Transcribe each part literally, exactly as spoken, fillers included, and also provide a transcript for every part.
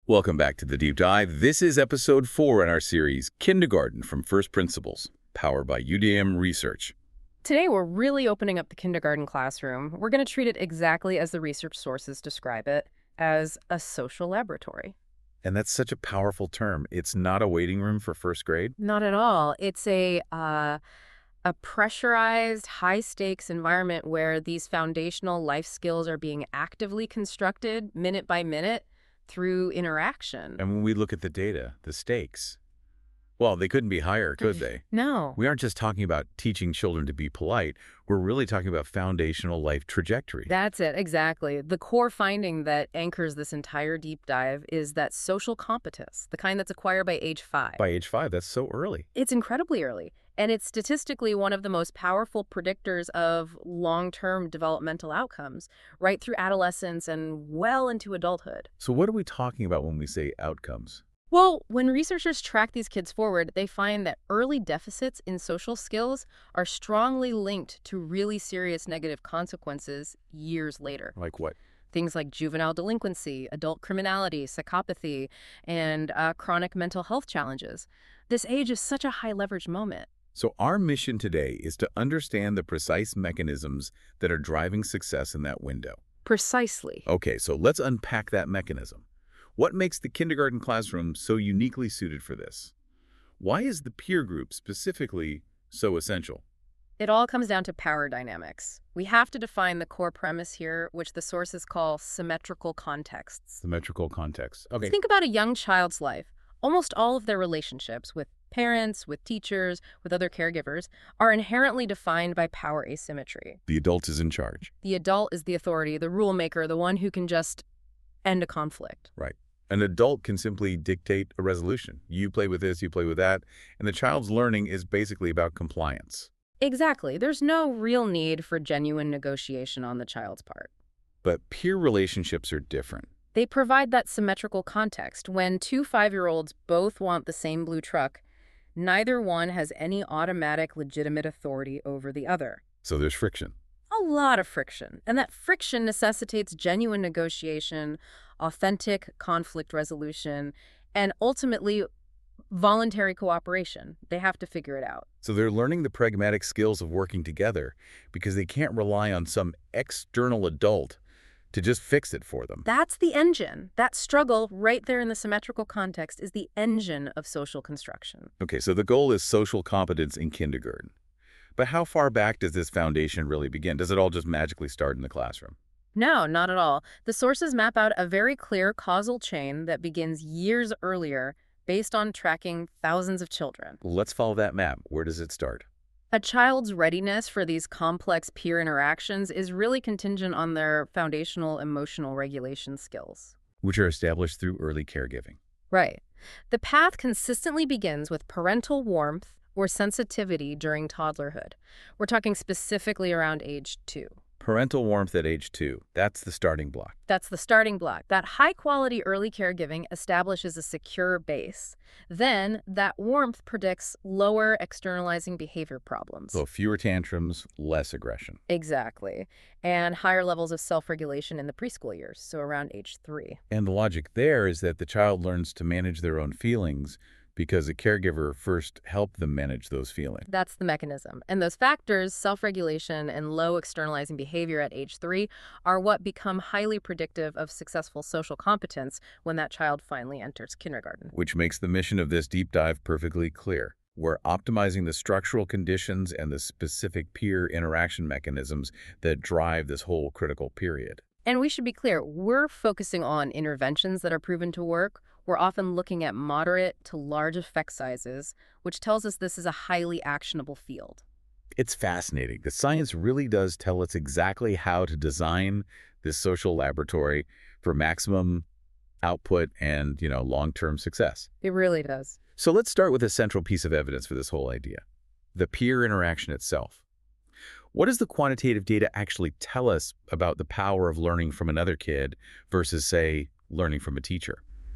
Welcome back to the Deep Dive. This is episode four in our series, Kindergarten from First Principles, powered by U D M Research. Today, we're really opening up the kindergarten classroom. We're going to treat it exactly as the research sources describe it, as a social laboratory. And that's such a powerful term. It's not a waiting room for first grade. Not at all. It's a uh, a pressurized, high-stakes environment where these foundational life skills are being actively constructed minute by minute through interaction. And when we look at the data, the stakes, well, they couldn't be higher, could they? No. We aren't just talking about teaching children to be polite. We're really talking about foundational life trajectory. That's it, exactly. The core finding that anchors this entire deep dive is that social competence, the kind that's acquired by age five. By age five, that's so early. It's incredibly early, and it's statistically one of the most powerful predictors of long-term developmental outcomes, right through adolescence and well into adulthood. So what are we talking about when we say outcomes? Well, when researchers track these kids forward, they find that early deficits in social skills are strongly linked to really serious negative consequences years later. Like what? Things like juvenile delinquency, adult criminality, psychopathy, and uh, chronic mental health challenges. This age is such a high-leverage moment. So our mission today is to understand the precise mechanisms that are driving success in that window. Precisely. Okay, so let's unpack that mechanism. What makes the kindergarten classroom so uniquely suited for this? Why is the peer group specifically so essential? It all comes down to power dynamics. We have to define the core premise here, which the sources call symmetrical contexts. Symmetrical context. Okay. Think about a young child's life. Almost all of their relationships with parents, with teachers, with other caregivers are inherently defined by power asymmetry. The adult is in charge. The adult is the authority, the rule maker, the one who can just end a conflict. Right. An adult can simply dictate a resolution. You play with this, you play with that, and the child's learning is basically about compliance. Exactly. There's no real need for genuine negotiation on the child's part. But peer relationships are different. They provide that symmetrical context. When two five-year-olds both want the same blue truck, neither one has any automatic legitimate authority over the other. So there's friction. A lot of friction. And that friction necessitates genuine negotiation, authentic conflict resolution, and ultimately voluntary cooperation. They have to figure it out. So they're learning the pragmatic skills of working together because they can't rely on some external adult to just fix it for them. That's the engine. That struggle right there in the symmetrical context is the engine of social construction. Okay, so the goal is social competence in kindergarten. But how far back does this foundation really begin? Does it all just magically start in the classroom? No, not at all. The sources map out a very clear causal chain that begins years earlier based on tracking thousands of children. Let's follow that map. Where does it start? A child's readiness for these complex peer interactions is really contingent on their foundational emotional regulation skills. Which are established through early caregiving. Right. The path consistently begins with parental warmth or sensitivity during toddlerhood. We're talking specifically around age two. Parental warmth at age two. That's the starting block. That's the starting block. That high-quality early caregiving establishes a secure base. Then, that warmth predicts lower externalizing behavior problems. So fewer tantrums, less aggression. Exactly. And higher levels of self-regulation in the preschool years, so around age three. And the logic there is that the child learns to manage their own feelings because a caregiver first helped them manage those feelings. That's the mechanism. And those factors, self-regulation and low externalizing behavior at age three, are what become highly predictive of successful social competence when that child finally enters kindergarten. Which makes the mission of this deep dive perfectly clear. We're optimizing the structural conditions and the specific peer interaction mechanisms that drive this whole critical period. And we should be clear, we're focusing on interventions that are proven to work. We're often looking at moderate to large effect sizes, which tells us this is a highly actionable field. It's fascinating. The science really does tell us exactly how to design this social laboratory for maximum output and, you know, long-term success. It really does. So let's start with a central piece of evidence for this whole idea, the peer interaction itself. What does the quantitative data actually tell us about the power of learning from another kid versus, say, learning from a teacher?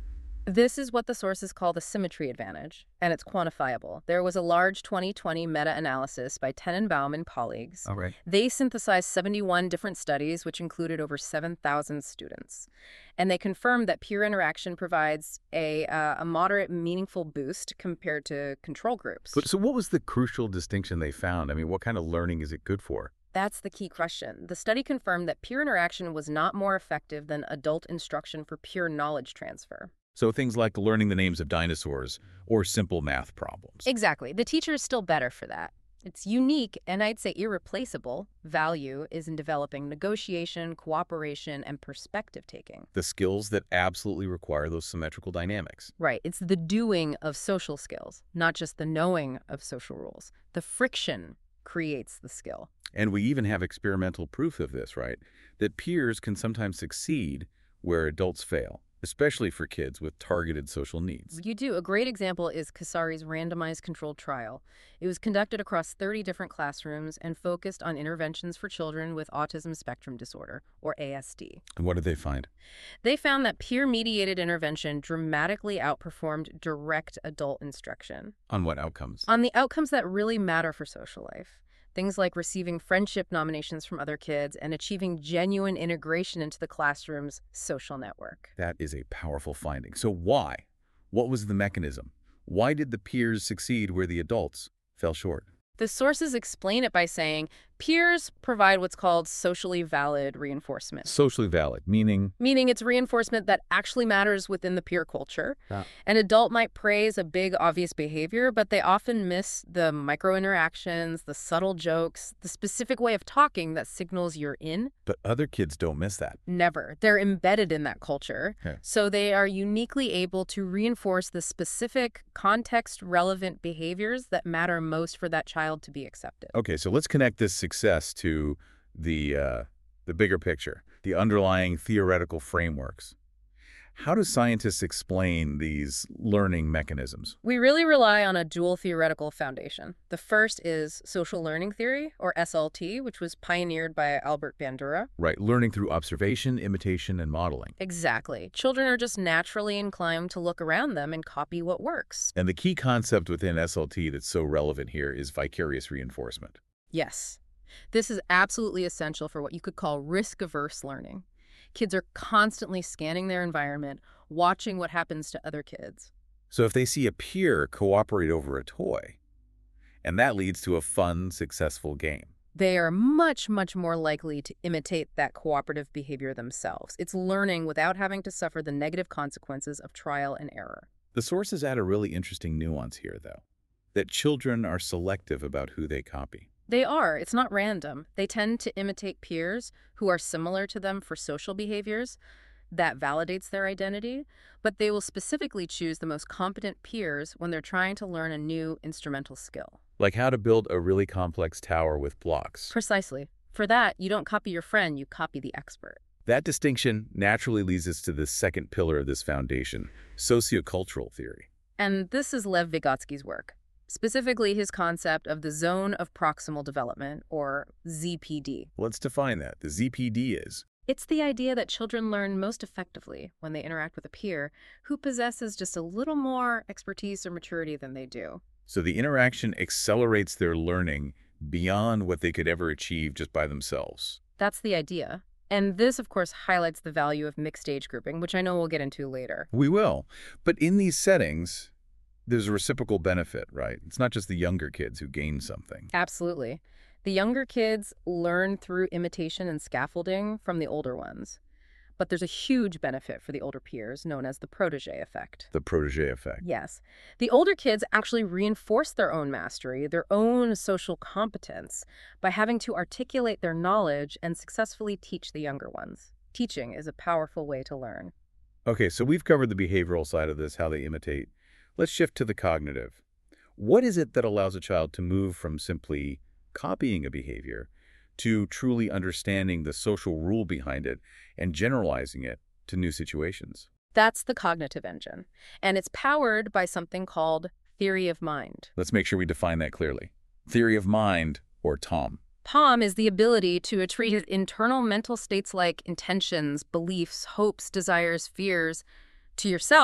This is what the sources call the symmetry advantage, and it's quantifiable. There was a large twenty twenty meta-analysis by Tenenbaum and colleagues. All right. They synthesized seventy-one different studies, which included over seven thousand students. And they confirmed that peer interaction provides a, uh, a moderate, meaningful boost compared to control groups. But so what was the crucial distinction they found? I mean, what kind of learning is it good for? That's the key question. The study confirmed that peer interaction was not more effective than adult instruction for pure knowledge transfer. So things like learning the names of dinosaurs or simple math problems. Exactly. The teacher is still better for that. Its unique, and I'd say irreplaceable, value is in developing negotiation, cooperation, and perspective-taking. The skills that absolutely require those symmetrical dynamics. Right. It's the doing of social skills, not just the knowing of social rules. The friction creates the skill. And we even have experimental proof of this, right? That peers can sometimes succeed where adults fail, especially for kids with targeted social needs. You do. A great example is Kasari's randomized controlled trial. It was conducted across thirty different classrooms and focused on interventions for children with autism spectrum disorder, or A S D. And what did they find? They found that peer-mediated intervention dramatically outperformed direct adult instruction. On what outcomes? On the outcomes that really matter for social life. Things like receiving friendship nominations from other kids and achieving genuine integration into the classroom's social network. That is a powerful finding. So why? What was the mechanism? Why did the peers succeed where the adults fell short? The sources explain it by saying peers provide what's called socially valid reinforcement. Socially valid, meaning? Meaning it's reinforcement that actually matters within the peer culture. Yeah. An adult might praise a big, obvious behavior, but they often miss the micro-interactions, the subtle jokes, the specific way of talking that signals you're in. But other kids don't miss that. Never. They're embedded in that culture. Okay. So they are uniquely able to reinforce the specific, context-relevant behaviors that matter most for that child to be accepted. Okay, so let's connect this success to the, uh, the bigger picture, the underlying theoretical frameworks. How do scientists explain these learning mechanisms? We really rely on a dual theoretical foundation. The first is social learning theory, or S L T, which was pioneered by Albert Bandura. Right, learning through observation, imitation, and modeling. Exactly. Children are just naturally inclined to look around them and copy what works. And the key concept within S L T that's so relevant here is vicarious reinforcement. Yes. This is absolutely essential for what you could call risk-averse learning. Kids are constantly scanning their environment, watching what happens to other kids. So if they see a peer cooperate over a toy, and that leads to a fun, successful game. They are much, much more likely to imitate that cooperative behavior themselves. It's learning without having to suffer the negative consequences of trial and error. The sources add a really interesting nuance here, though, that children are selective about who they copy. They are. It's not random. They tend to imitate peers who are similar to them for social behaviors. That validates their identity, but they will specifically choose the most competent peers when they're trying to learn a new instrumental skill. Like how to build a really complex tower with blocks. Precisely. For that, you don't copy your friend, you copy the expert. That distinction naturally leads us to the second pillar of this foundation, sociocultural theory. And this is Lev Vygotsky's work. Specifically his concept of the zone of proximal development, or Z P D. Let's define that. The Z P D is? It's the idea that children learn most effectively when they interact with a peer who possesses just a little more expertise or maturity than they do. So the interaction accelerates their learning beyond what they could ever achieve just by themselves. That's the idea. And this, of course, highlights the value of mixed age grouping, which I know we'll get into later. We will. But in these settings, there's a reciprocal benefit, right? It's not just the younger kids who gain something. Absolutely. The younger kids learn through imitation and scaffolding from the older ones. But there's a huge benefit for the older peers, known as the protege effect. The protege effect. Yes. The older kids actually reinforce their own mastery, their own social competence, by having to articulate their knowledge and successfully teach the younger ones. Teaching is a powerful way to learn. Okay, so we've covered the behavioral side of this, how they imitate. Let's shift to the cognitive. What is it that allows a child to move from simply copying a behavior to truly understanding the social rule behind it and generalizing it to new situations? That's the cognitive engine, and it's powered by something called theory of mind. Let's make sure we define that clearly. Theory of mind, or T O M. T O M is the ability to attribute internal mental states like intentions, beliefs, hopes, desires, fears to yourself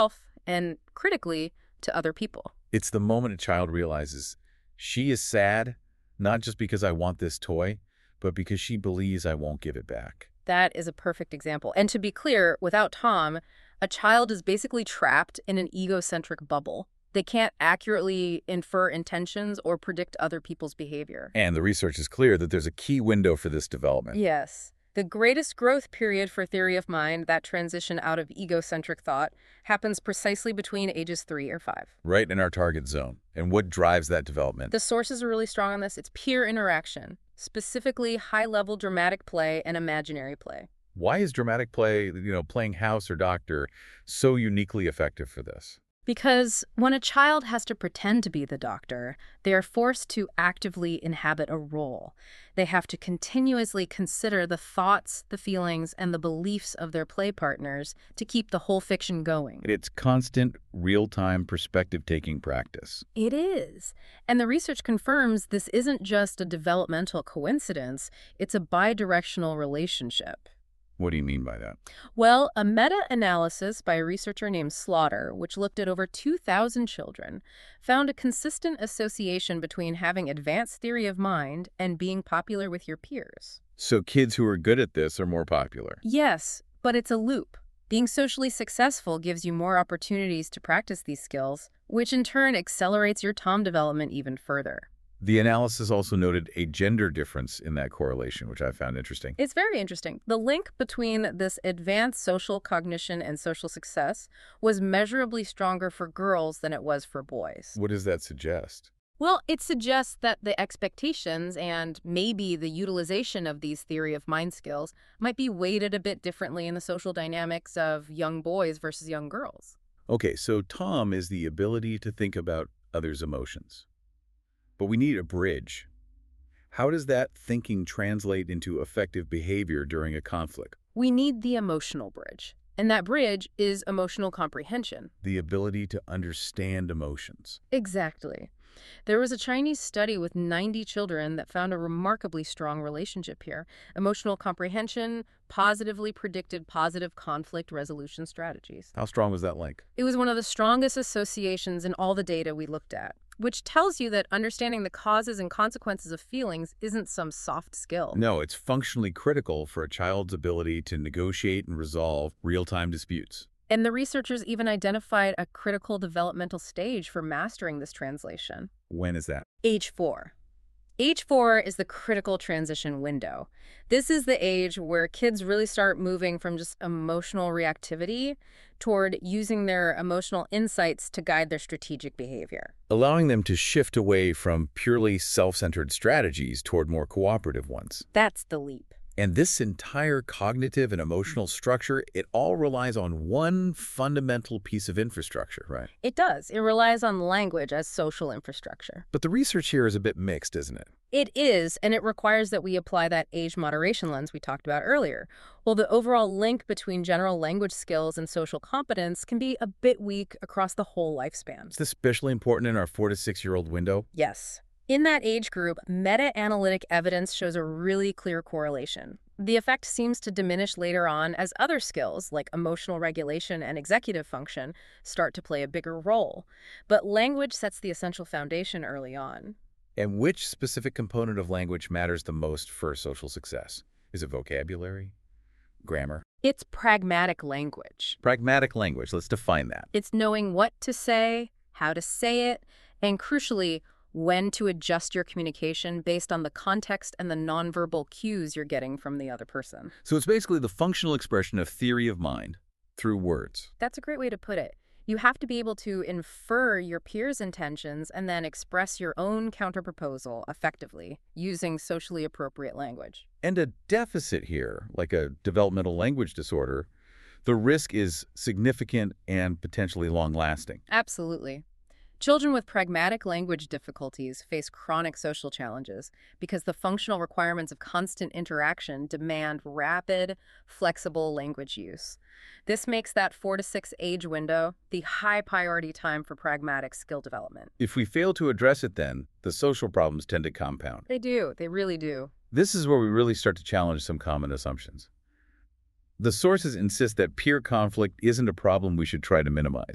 and, critically, to other people. It's the moment a child realizes she is sad, not just because I want this toy, but because she believes I won't give it back. That is a perfect example. And to be clear, without Tom, a child is basically trapped in an egocentric bubble. They can't accurately infer intentions or predict other people's behavior. And the research is clear that there's a key window for this development. Yes. The greatest growth period for theory of mind, that transition out of egocentric thought, happens precisely between ages three or five. Right in our target zone. And what drives that development? The sources are really strong on this. It's peer interaction, specifically high-level dramatic play and imaginary play. Why is dramatic play, you know, playing house or doctor, so uniquely effective for this? Because when a child has to pretend to be the doctor, they are forced to actively inhabit a role. They have to continuously consider the thoughts, the feelings, and the beliefs of their play partners to keep the whole fiction going. It's constant, real-time perspective-taking practice. It is. And the research confirms this isn't just a developmental coincidence, it's a bidirectional relationship. What do you mean by that? Well, a meta-analysis by a researcher named Slaughter, which looked at over two thousand children, found a consistent association between having advanced theory of mind and being popular with your peers. So kids who are good at this are more popular? Yes, but it's a loop. Being socially successful gives you more opportunities to practice these skills, which in turn accelerates your Tom development even further. The analysis also noted a gender difference in that correlation, which I found interesting. It's very interesting. The link between this advanced social cognition and social success was measurably stronger for girls than it was for boys. What does that suggest? Well, it suggests that the expectations and maybe the utilization of these theory of mind skills might be weighted a bit differently in the social dynamics of young boys versus young girls. Okay, so Tom is the ability to think about others' emotions. But we need a bridge. How does that thinking translate into effective behavior during a conflict? We need the emotional bridge. And that bridge is emotional comprehension. The ability to understand emotions. Exactly. There was a Chinese study with ninety children that found a remarkably strong relationship here. Emotional comprehension positively predicted positive conflict resolution strategies. How strong was that link? It was one of the strongest associations in all the data we looked at, which tells you that understanding the causes and consequences of feelings isn't some soft skill. No, it's functionally critical for a child's ability to negotiate and resolve real-time disputes. And the researchers even identified a critical developmental stage for mastering this translation. When is that? Age four. Age four is the critical transition window. This is the age where kids really start moving from just emotional reactivity toward using their emotional insights to guide their strategic behavior. Allowing them to shift away from purely self-centered strategies toward more cooperative ones. That's the leap. And this entire cognitive and emotional structure, it all relies on one fundamental piece of infrastructure, right? It does. It relies on language as social infrastructure. But the research here is a bit mixed, isn't it? It is, and it requires that we apply that age moderation lens we talked about earlier. While the overall link between general language skills and social competence can be a bit weak across the whole lifespan. Is this especially important in our four to six-year-old window? Yes. In that age group, meta-analytic evidence shows a really clear correlation. The effect seems to diminish later on as other skills, like emotional regulation and executive function, start to play a bigger role. But language sets the essential foundation early on. And which specific component of language matters the most for social success? Is it vocabulary? Grammar? It's pragmatic language. Pragmatic language, let's define that. It's knowing what to say, how to say it, and crucially, when to adjust your communication based on the context and the nonverbal cues you're getting from the other person. So it's basically the functional expression of theory of mind through words. That's a great way to put it. You have to be able to infer your peers' intentions and then express your own counterproposal effectively using socially appropriate language. And a deficit here, like a developmental language disorder, the risk is significant and potentially long-lasting. Absolutely. Children with pragmatic language difficulties face chronic social challenges because the functional requirements of constant interaction demand rapid, flexible language use. This makes that four to six age window the high priority time for pragmatic skill development. If we fail to address it then, the social problems tend to compound. They do. They really do. This is where we really start to challenge some common assumptions. The sources insist that peer conflict isn't a problem we should try to minimize.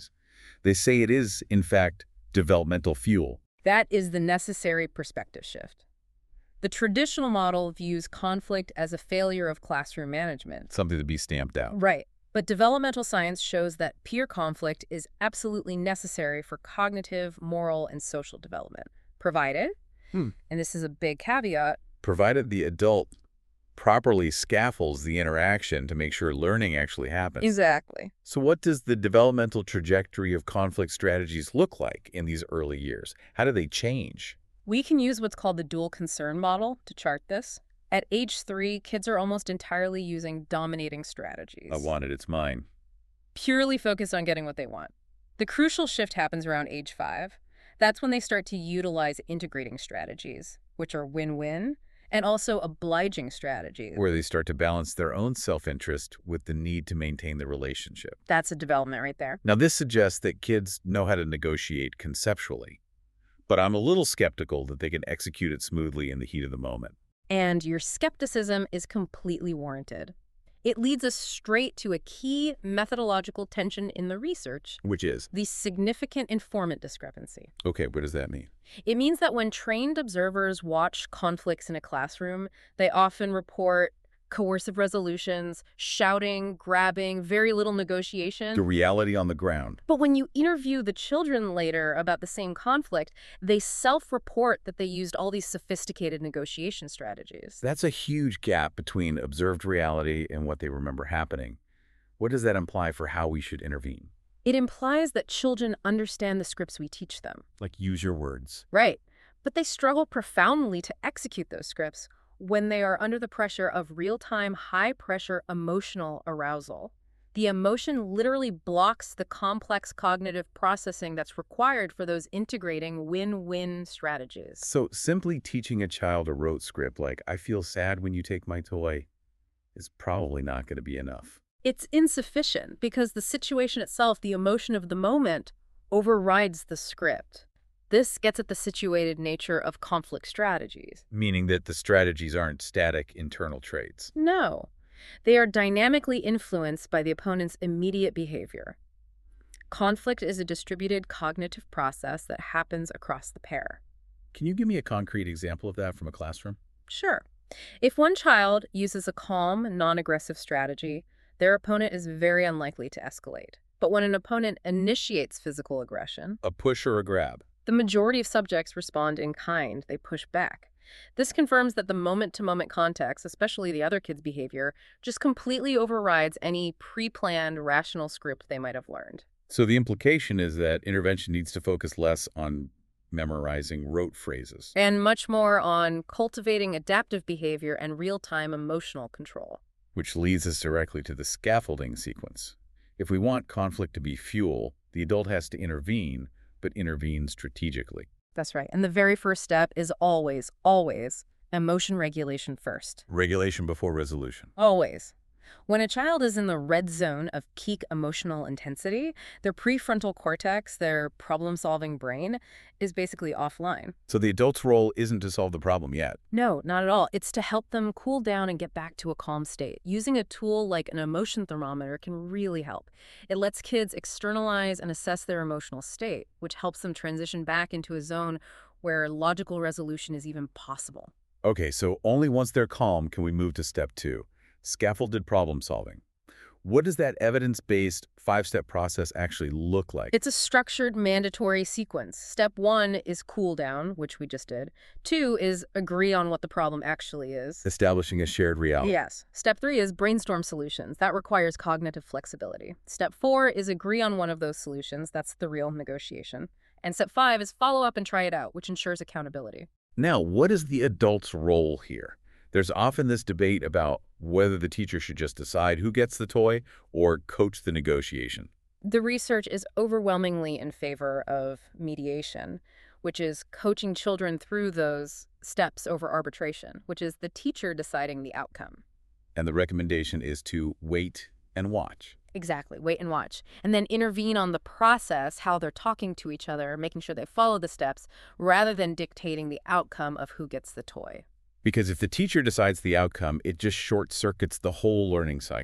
They say it is, in fact, developmental fuel. That is the necessary perspective shift. The traditional model views conflict as a failure of classroom management. Something to be stamped out. Right. But developmental science shows that peer conflict is absolutely necessary for cognitive, moral, and social development, provided, Hmm. and this is a big caveat, Provided the adult properly scaffolds the interaction to make sure learning actually happens. exactly. So what does the developmental trajectory of conflict strategies look like in these early years? How do they change? We can use what's called the dual concern model to chart this. At age three, kids are almost entirely using dominating strategies. I want it, it's mine. Purely focused on getting what they want. The crucial shift happens around age five. That's when they start to utilize integrating strategies, which are win-win, and also obliging strategies. Where they start to balance their own self-interest with the need to maintain the relationship. That's a development right there. Now, this suggests that kids know how to negotiate conceptually, but I'm a little skeptical that they can execute it smoothly in the heat of the moment. And your skepticism is completely warranted. It leads us straight to a key methodological tension in the research, Which is? the significant informant discrepancy. Okay, what does that mean? It means that when trained observers watch conflicts in a classroom, they often report coercive resolutions, shouting, grabbing, very little negotiation. The reality on the ground. But when you interview the children later about the same conflict, they self-report that they used all these sophisticated negotiation strategies. That's a huge gap between observed reality and what they remember happening. What does that imply for how we should intervene? It implies that children understand the scripts we teach them. Like, use your words. Right. But they struggle profoundly to execute those scripts when they are under the pressure of real-time, high-pressure emotional arousal. The emotion literally blocks the complex cognitive processing that's required for those integrating win-win strategies. So simply teaching a child a rote script like, I feel sad when you take my toy, is probably not going to be enough. It's insufficient because the situation itself, the emotion of the moment, overrides the script. This gets at the situated nature of conflict strategies. Meaning that the strategies aren't static internal traits. No, they are dynamically influenced by the opponent's immediate behavior. Conflict is a distributed cognitive process that happens across the pair. Can you give me a concrete example of that from a classroom? Sure. If one child uses a calm, non-aggressive strategy, their opponent is very unlikely to escalate. But when an opponent initiates physical aggression, A push or a grab? the majority of subjects respond in kind. They push back. This confirms that the moment-to-moment context, especially the other kid's behavior, just completely overrides any pre-planned rational script they might have learned. So the implication is that intervention needs to focus less on memorizing rote phrases. And much more on cultivating adaptive behavior and real-time emotional control. Which leads us directly to the scaffolding sequence. If we want conflict to be fuel, the adult has to intervene, but intervene strategically. That's right. And the very first step is always, always emotion regulation first. Regulation before resolution. Always. When a child is in the red zone of peak emotional intensity, their prefrontal cortex, their problem-solving brain, is basically offline. So the adult's role isn't to solve the problem yet. No, not at all. It's to help them cool down and get back to a calm state. Using a tool like an emotion thermometer can really help. It lets kids externalize and assess their emotional state, which helps them transition back into a zone where logical resolution is even possible. Okay, so only once they're calm can we move to step two. Scaffolded problem solving. What does that evidence-based five-step process actually look like? It's a structured, mandatory sequence. Step one is cool down, which we just did. Two is agree on what the problem actually is. Establishing a shared reality. Yes. Step three is brainstorm solutions. That requires cognitive flexibility. Step four is agree on one of those solutions. That's the real negotiation. And step five is follow up and try it out, which ensures accountability. Now, what is the adult's role here? There's often this debate about whether the teacher should just decide who gets the toy or coach the negotiation. The research is overwhelmingly in favor of mediation, which is coaching children through those steps over arbitration, which is the teacher deciding the outcome. And the recommendation is to wait and watch. Exactly. Wait and watch. And then intervene on the process, how they're talking to each other, making sure they follow the steps, rather than dictating the outcome of who gets the toy. Because if the teacher decides the outcome, it just short-circuits the whole learning cycle.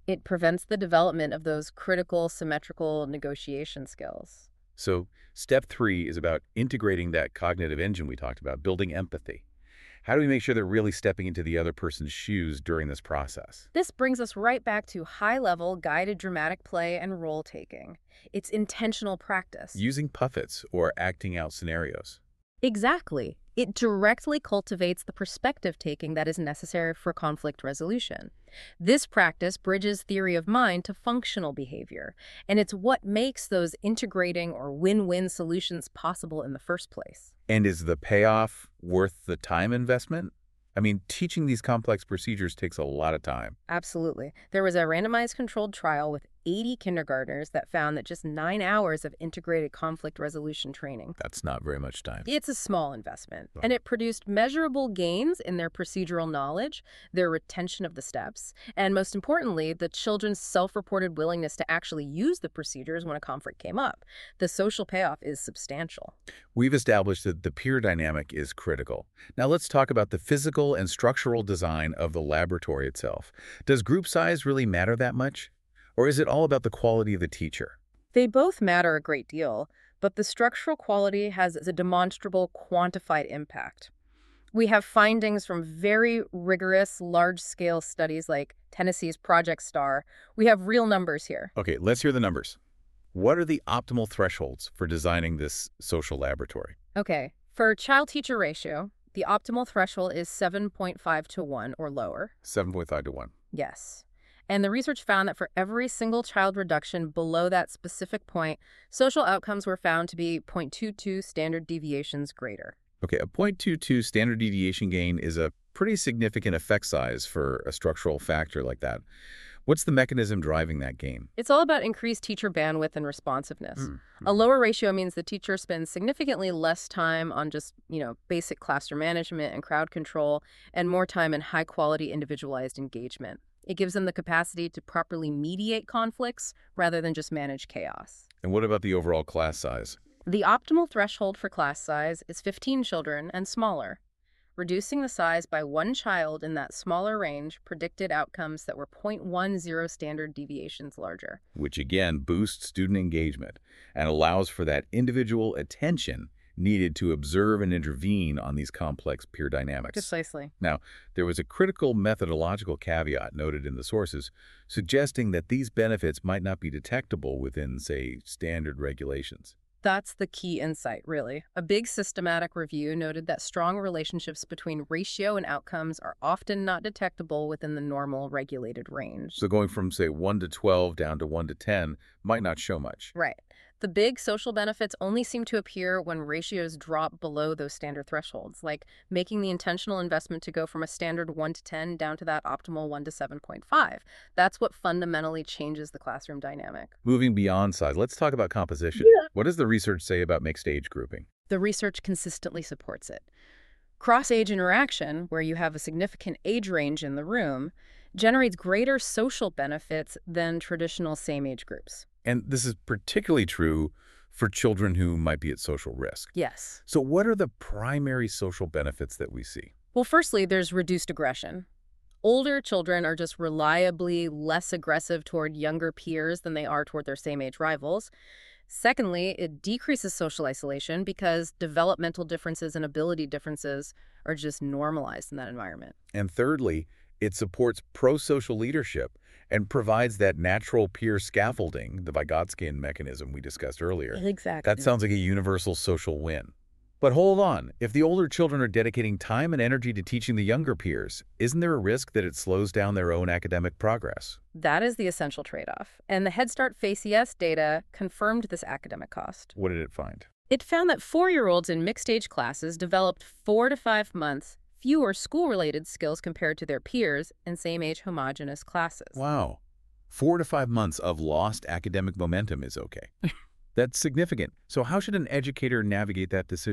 It prevents the development of those critical symmetrical negotiation skills. So step three is about integrating that cognitive engine we talked about, building empathy. How do we make sure they're really stepping into the other person's shoes during this process? This brings us right back to high-level guided dramatic play and role-taking. It's intentional practice. Using puppets or acting out scenarios. Exactly. It directly cultivates the perspective-taking that is necessary for conflict resolution. This practice bridges theory of mind to functional behavior, and it's what makes those integrating or win-win solutions possible in the first place. And is the payoff worth the time investment? I mean, teaching these complex procedures takes a lot of time. Absolutely. There was a randomized controlled trial with eighty kindergartners that found that just nine hours of integrated conflict resolution training. That's not very much time. It's a small investment, Right. and it produced measurable gains in their procedural knowledge, their retention of the steps, and most importantly, the children's self-reported willingness to actually use the procedures when a conflict came up. The social payoff is substantial. We've established that the peer dynamic is critical. Now let's talk about the physical and structural design of the laboratory itself. Does group size really matter that much? Or is it all about the quality of the teacher? They both matter a great deal, but the structural quality has a demonstrable, quantified impact. We have findings from very rigorous, large-scale studies like Tennessee's Project STAR. We have real numbers here. Okay, let's hear the numbers. What are the optimal thresholds for designing this social laboratory? Okay, for child-teacher ratio, the optimal threshold is seven point five to one or lower. seven point five to one. Yes. And the research found that for every single child reduction below that specific point, social outcomes were found to be zero point two two standard deviations greater. Okay, a zero point two two standard deviation gain is a pretty significant effect size for a structural factor like that. What's the mechanism driving that gain? It's all about increased teacher bandwidth and responsiveness. Mm. A lower ratio means the teacher spends significantly less time on just, you know, basic classroom management and crowd control, and more time in high-quality individualized engagement. It gives them the capacity to properly mediate conflicts rather than just manage chaos. And what about the overall class size? The optimal threshold for class size is fifteen children and smaller. Reducing the size by one child in that smaller range predicted outcomes that were zero point one zero standard deviations larger. Which again boosts student engagement and allows for that individual attention needed to observe and intervene on these complex peer dynamics. Precisely. Now, there was a critical methodological caveat noted in the sources suggesting that these benefits might not be detectable within, say, standard regulations. That's the key insight, really. A big systematic review noted that strong relationships between ratio and outcomes are often not detectable within the normal regulated range. So going from, say, one to twelve down to one to ten might not show much. Right. The big social benefits only seem to appear when ratios drop below those standard thresholds, like making the intentional investment to go from a standard one to ten down to that optimal one to seven point five. That's what fundamentally changes the classroom dynamic. Moving beyond size, let's talk about composition. Yeah. What does the research say about mixed age grouping? The research consistently supports it. Cross-age interaction, where you have a significant age range in the room, generates greater social benefits than traditional same-age groups. And this is particularly true for children who might be at social risk. Yes. So what are the primary social benefits that we see? Well, firstly, there's reduced aggression. Older children are just reliably less aggressive toward younger peers than they are toward their same-age rivals. Secondly, it decreases social isolation because developmental differences and ability differences are just normalized in that environment. And thirdly, it supports pro-social leadership and provides that natural peer scaffolding, the Vygotskian mechanism we discussed earlier. Exactly. That sounds like a universal social win. But hold on, if the older children are dedicating time and energy to teaching the younger peers, isn't there a risk that it slows down their own academic progress? That is the essential trade-off. And the Head Start FACE-E S data confirmed this academic cost. What did it find? It found that four-year-olds in mixed-age classes developed four to five months fewer school-related skills compared to their peers in same-age homogeneous classes. Wow. Four to five months of lost academic momentum is okay. That's significant. So how should an educator navigate that decision?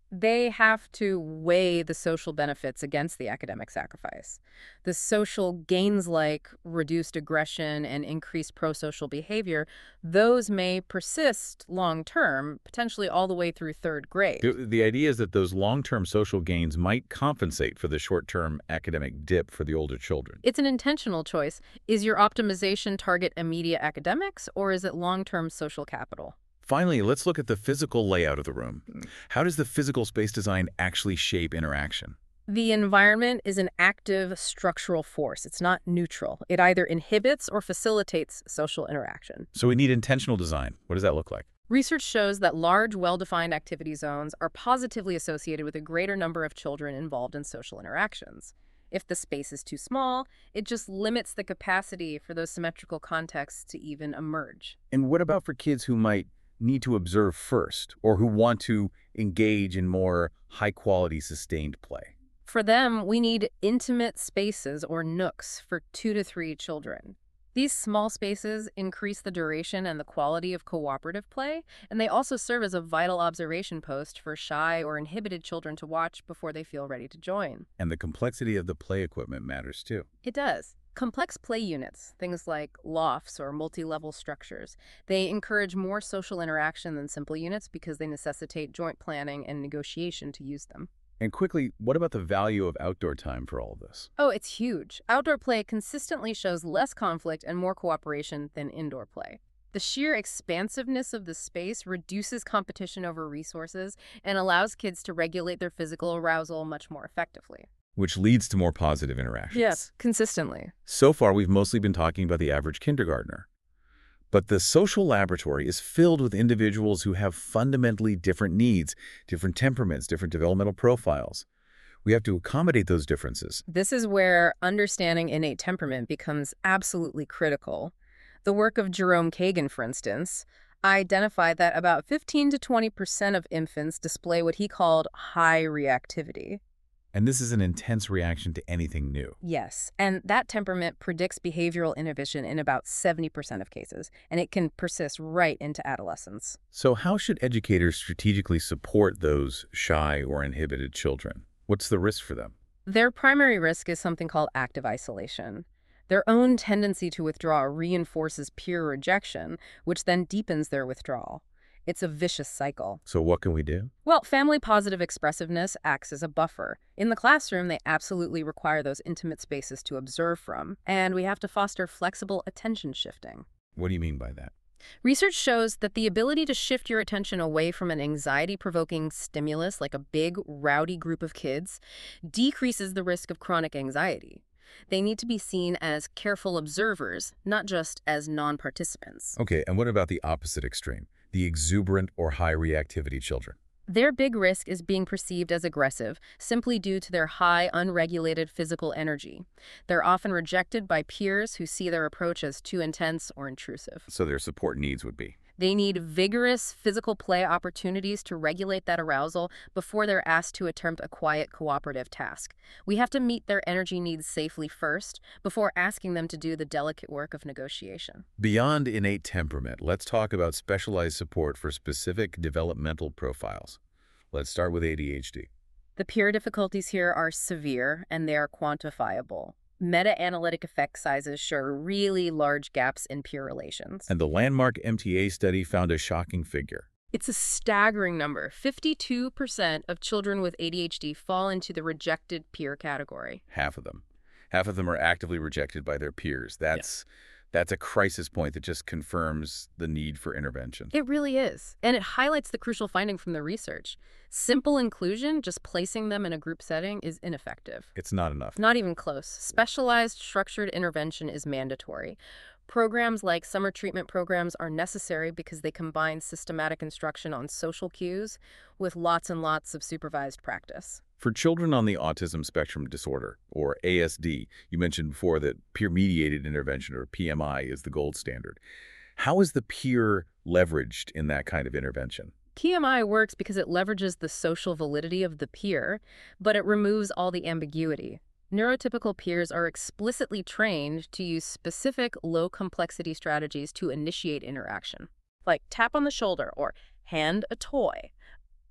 They have to weigh the social benefits against the academic sacrifice. The social gains like reduced aggression and increased pro-social behavior, those may persist long-term, potentially all the way through third grade. The the idea is that those long-term social gains might compensate for the short-term academic dip for the older children. It's an intentional choice. Is your optimization target immediate academics, or is it long-term social capital? Finally, let's look at the physical layout of the room. How does the physical space design actually shape interaction? The environment is an active structural force. It's not neutral. It either inhibits or facilitates social interaction. So we need intentional design. What does that look like? Research shows that large, well-defined activity zones are positively associated with a greater number of children involved in social interactions. If the space is too small, it just limits the capacity for those symmetrical contexts to even emerge. And what about for kids who might need to observe first, or who want to engage in more high-quality, sustained play? For them, we need intimate spaces or nooks for two to three children. These small spaces increase the duration and the quality of cooperative play, and they also serve as a vital observation post for shy or inhibited children to watch before they feel ready to join. And the complexity of the play equipment matters too. It does. Complex play units, things like lofts or multi-level structures, they encourage more social interaction than simple units because they necessitate joint planning and negotiation to use them. And quickly, what about the value of outdoor time for all of this? Oh, it's huge. Outdoor play consistently shows less conflict and more cooperation than indoor play. The sheer expansiveness of the space reduces competition over resources and allows kids to regulate their physical arousal much more effectively. Which leads to more positive interactions. Yes, consistently. So far, we've mostly been talking about the average kindergartner. But the social laboratory is filled with individuals who have fundamentally different needs, different temperaments, different developmental profiles. We have to accommodate those differences. This is where understanding innate temperament becomes absolutely critical. The work of Jerome Kagan, for instance, identified that about fifteen to twenty percent of infants display what he called high reactivity. And this is an intense reaction to anything new. Yes, and that temperament predicts behavioral inhibition in about seventy percent of cases, and it can persist right into adolescence. So how should educators strategically support those shy or inhibited children? What's the risk for them? Their primary risk is something called active isolation. Their own tendency to withdraw reinforces peer rejection, which then deepens their withdrawal. It's a vicious cycle. So what can we do? Well, family-positive expressiveness acts as a buffer. In the classroom, they absolutely require those intimate spaces to observe from, and we have to foster flexible attention shifting. What do you mean by that? Research shows that the ability to shift your attention away from an anxiety-provoking stimulus like a big, rowdy group of kids decreases the risk of chronic anxiety. They need to be seen as careful observers, not just as non-participants. Okay, and what about the opposite extreme? The exuberant or high reactivity children? Their big risk is being perceived as aggressive simply due to their high, unregulated physical energy. They're often rejected by peers who see their approach as too intense or intrusive. So their support needs would be? They need vigorous physical play opportunities to regulate that arousal before they're asked to attempt a quiet, cooperative task. We have to meet their energy needs safely first before asking them to do the delicate work of negotiation. Beyond innate temperament, let's talk about specialized support for specific developmental profiles. Let's start with A D H D. The peer difficulties here are severe and they are quantifiable. Meta-analytic effect sizes show really large gaps in peer relations. And the landmark M T A study found a shocking figure. It's a staggering number. fifty-two percent of children with A D H D fall into the rejected peer category. Half of them. Half of them are actively rejected by their peers. That's, yeah. that's a crisis point that just confirms the need for intervention. It really is. And it highlights the crucial finding from the research. Simple inclusion, just placing them in a group setting, is ineffective. It's not enough. Not even close. Specialized, structured intervention is mandatory. Programs like summer treatment programs are necessary because they combine systematic instruction on social cues with lots and lots of supervised practice. For children on the autism spectrum disorder, or A S D, you mentioned before that peer-mediated intervention, or P M I, is the gold standard. How is the peer leveraged in that kind of intervention? P M I works because it leverages the social validity of the peer, but it removes all the ambiguity. Neurotypical peers are explicitly trained to use specific low-complexity strategies to initiate interaction, like tap on the shoulder or hand a toy.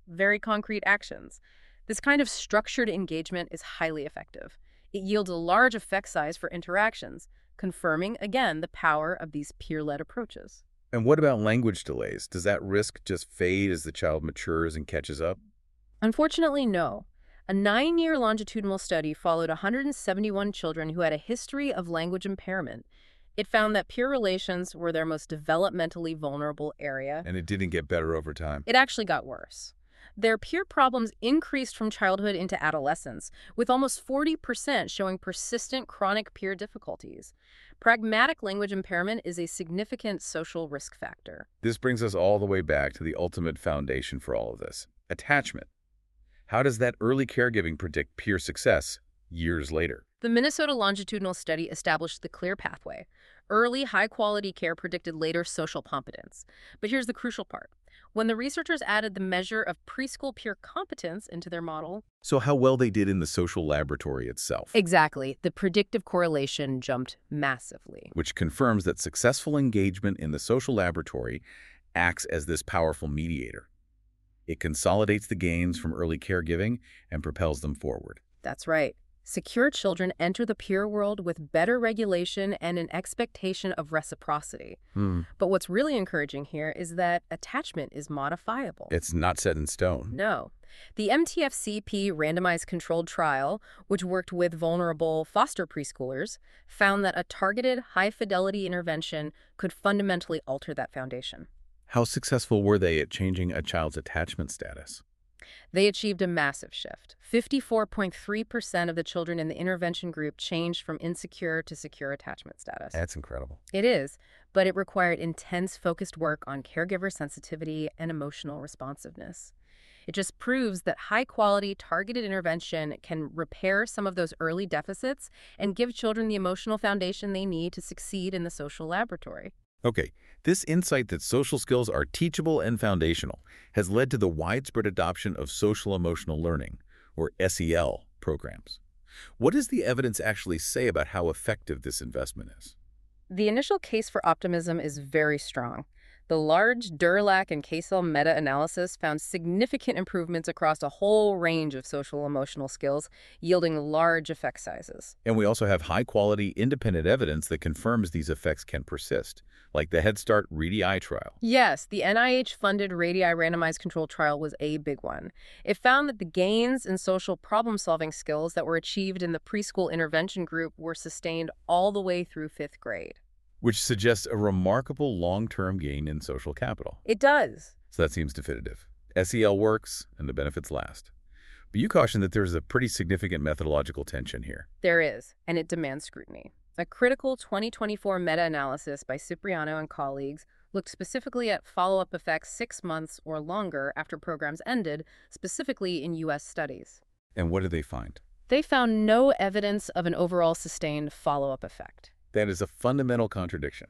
very concrete actions. This kind of structured engagement is highly effective. It yields a large effect size for interactions, confirming, again, the power of these peer-led approaches. And what about language delays? Does that risk just fade as the child matures and catches up? Unfortunately, no. A nine-year longitudinal study followed one hundred seventy-one children who had a history of language impairment. It found that peer relations were their most developmentally vulnerable area. And it didn't get better over time. It actually got worse. Their peer problems increased from childhood into adolescence, with almost forty percent showing persistent chronic peer difficulties. Pragmatic language impairment is a significant social risk factor. This brings us all the way back to the ultimate foundation for all of this: attachment. How does that early caregiving predict peer success years later? The Minnesota longitudinal study established the clear pathway. Early, high-quality care predicted later social competence. But here's the crucial part. When the researchers added the measure of preschool peer competence into their model... So how well they did in the social laboratory itself. Exactly. The predictive correlation jumped massively. Which confirms that successful engagement in the social laboratory acts as this powerful mediator. It consolidates the gains from early caregiving and propels them forward. That's right. Secure children enter the peer world with better regulation and an expectation of reciprocity. Hmm. But what's really encouraging here is that attachment is modifiable. It's not set in stone. No. The M T F C P randomized controlled trial, which worked with vulnerable foster preschoolers, found that a targeted, high-fidelity intervention could fundamentally alter that foundation. How successful were they at changing a child's attachment status? They achieved a massive shift. fifty-four point three percent of the children in the intervention group changed from insecure to secure attachment status. That's incredible. It is, but it required intense, focused work on caregiver sensitivity and emotional responsiveness. It just proves that high-quality, targeted intervention can repair some of those early deficits and give children the emotional foundation they need to succeed in the social laboratory. Okay, this insight that social skills are teachable and foundational has led to the widespread adoption of social-emotional learning, or S E L, programs. What does the evidence actually say about how effective this investment is? The initial case for optimism is very strong. The large Durlak and Kasel meta-analysis found significant improvements across a whole range of social-emotional skills, yielding large effect sizes. And we also have high-quality, independent evidence that confirms these effects can persist, like the Head Start RADii trial. Yes, the N I H-funded RADii randomized controlled trial was a big one. It found that the gains in social problem-solving skills that were achieved in the preschool intervention group were sustained all the way through fifth grade. Which suggests a remarkable long-term gain in social capital. It does. So that seems definitive. S E L works, and the benefits last. But you caution that there's a pretty significant methodological tension here. There is, and it demands scrutiny. A critical twenty twenty-four meta-analysis by Cipriano and colleagues looked specifically at follow-up effects six months or longer after programs ended, specifically in U S studies. And what did they find? They found no evidence of an overall sustained follow-up effect. That is a fundamental contradiction.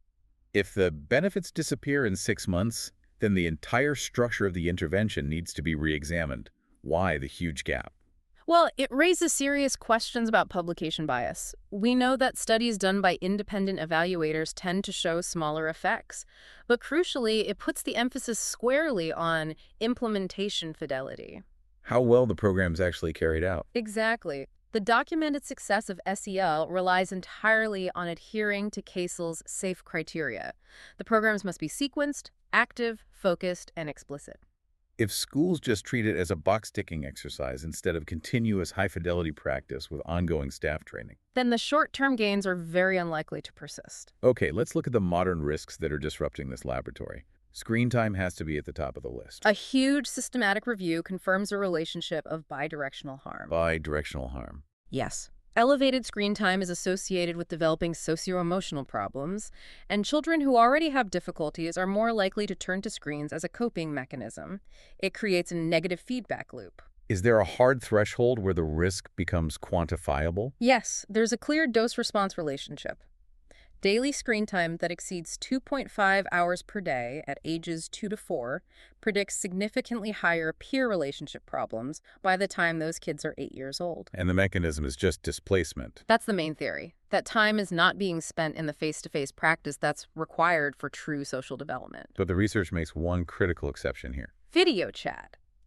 If the benefits disappear in six months, then the entire structure of the intervention needs to be re-examined. Why the huge gap? Well, it raises serious questions about publication bias. We know that studies done by independent evaluators tend to show smaller effects. But crucially, it puts the emphasis squarely on implementation fidelity. How well the program's actually carried out. Exactly. The documented success of S E L relies entirely on adhering to Kasel's SAFE criteria. The programs must be sequenced, active, focused, and explicit. If schools just treat it as a box-ticking exercise instead of continuous high-fidelity practice with ongoing staff training, then the short-term gains are very unlikely to persist. Okay, let's look at the modern risks that are disrupting this laboratory. Screen time has to be at the top of the list. A huge systematic review confirms a relationship of bidirectional harm. Bidirectional harm. Yes. Elevated screen time is associated with developing socio-emotional problems, and children who already have difficulties are more likely to turn to screens as a coping mechanism. It creates a negative feedback loop. Is there a hard threshold where the risk becomes quantifiable? Yes, there's a clear dose-response relationship. Daily screen time that exceeds two point five hours per day at ages two to four predicts significantly higher peer relationship problems by the time those kids are eight years old. And the mechanism is just displacement. That's the main theory, that time is not being spent in the face-to-face practice that's required for true social development. But the research makes one critical exception here. Video chat.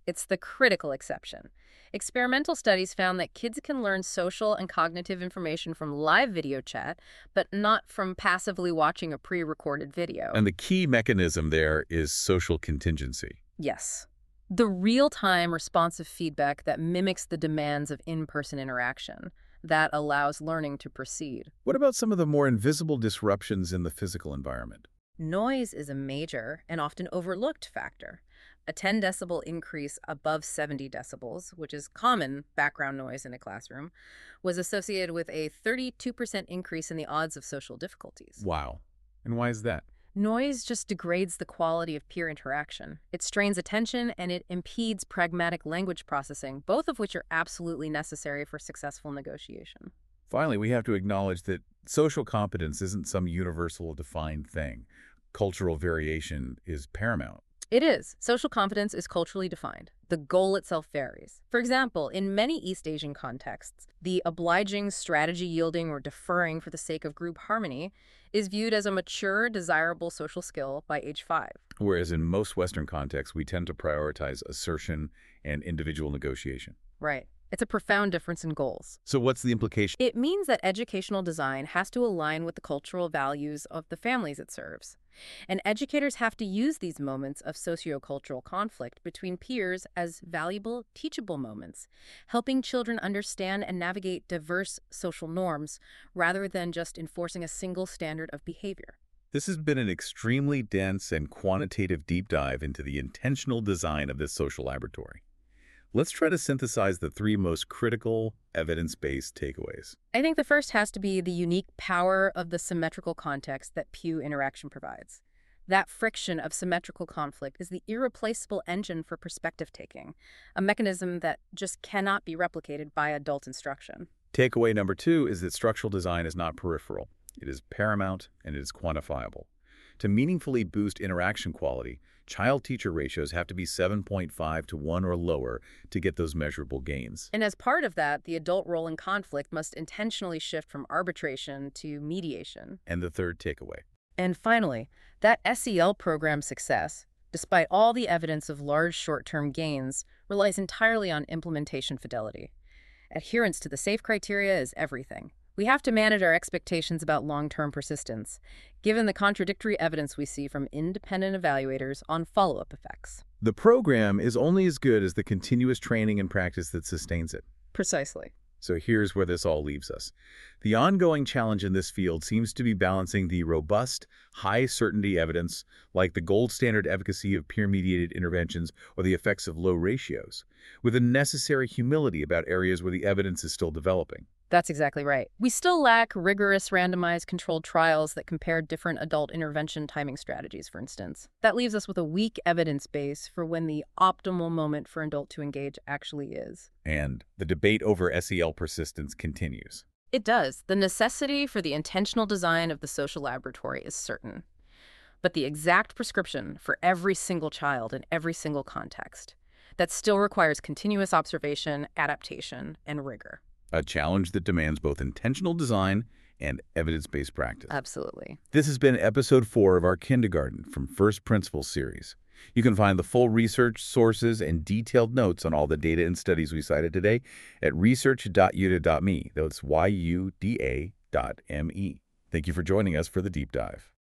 It's the critical exception. Experimental studies found that kids can learn social and cognitive information from live video chat, but not from passively watching a pre-recorded video. And the key mechanism there is social contingency. Yes. The real-time responsive feedback that mimics the demands of in-person interaction, that allows learning to proceed. What about some of the more invisible disruptions in the physical environment? Noise is a major and often overlooked factor. A ten decibel increase above seventy decibels, which is common background noise in a classroom, was associated with a thirty-two percent increase in the odds of social difficulties. Wow. And why is that? Noise just degrades the quality of peer interaction. It strains attention and it impedes pragmatic language processing, both of which are absolutely necessary for successful negotiation. Finally, we have to acknowledge that social competence isn't some universal defined thing. Cultural variation is paramount. It is. Social competence is culturally defined. The goal itself varies. For example, in many East Asian contexts, the obliging, strategy-yielding, or deferring for the sake of group harmony is viewed as a mature, desirable social skill by age five. Whereas in most Western contexts, we tend to prioritize assertion and individual negotiation. Right. It's a profound difference in goals. So what's the implication? It means that educational design has to align with the cultural values of the families it serves. And educators have to use these moments of sociocultural conflict between peers as valuable, teachable moments, helping children understand and navigate diverse social norms rather than just enforcing a single standard of behavior. This has been an extremely dense and quantitative deep dive into the intentional design of this social laboratory. Let's try to synthesize the three most critical, evidence-based takeaways. I think the first has to be the unique power of the symmetrical context that pew interaction provides. That friction of symmetrical conflict is the irreplaceable engine for perspective taking, a mechanism that just cannot be replicated by adult instruction. Takeaway number two is that structural design is not peripheral. It is paramount and it is quantifiable. To meaningfully boost interaction quality, child-teacher ratios have to be seven point five to one or lower to get those measurable gains. And as part of that, the adult role in conflict must intentionally shift from arbitration to mediation. And the third takeaway. And finally, that S E L program success, despite all the evidence of large short-term gains, relies entirely on implementation fidelity. Adherence to the SAFE criteria is everything. We have to manage our expectations about long-term persistence, given the contradictory evidence we see from independent evaluators on follow-up effects. The program is only as good as the continuous training and practice that sustains it. Precisely. So here's where this all leaves us. The ongoing challenge in this field seems to be balancing the robust, high-certainty evidence, like the gold standard efficacy of peer-mediated interventions or the effects of low ratios, with a necessary humility about areas where the evidence is still developing. That's exactly right. We still lack rigorous randomized controlled trials that compare different adult intervention timing strategies, for instance. That leaves us with a weak evidence base for when the optimal moment for an adult to engage actually is. And the debate over S E L persistence continues. It does. The necessity for the intentional design of the social laboratory is certain. But the exact prescription for every single child in every single context, that still requires continuous observation, adaptation, and rigor. A challenge that demands both intentional design and evidence-based practice. Absolutely. This has been episode four of our Kindergarten from First Principles series. You can find the full research, sources, and detailed notes on all the data and studies we cited today at research dot u d a dot m e. That's Y U D A dot M E. Thank you for joining us for the deep dive.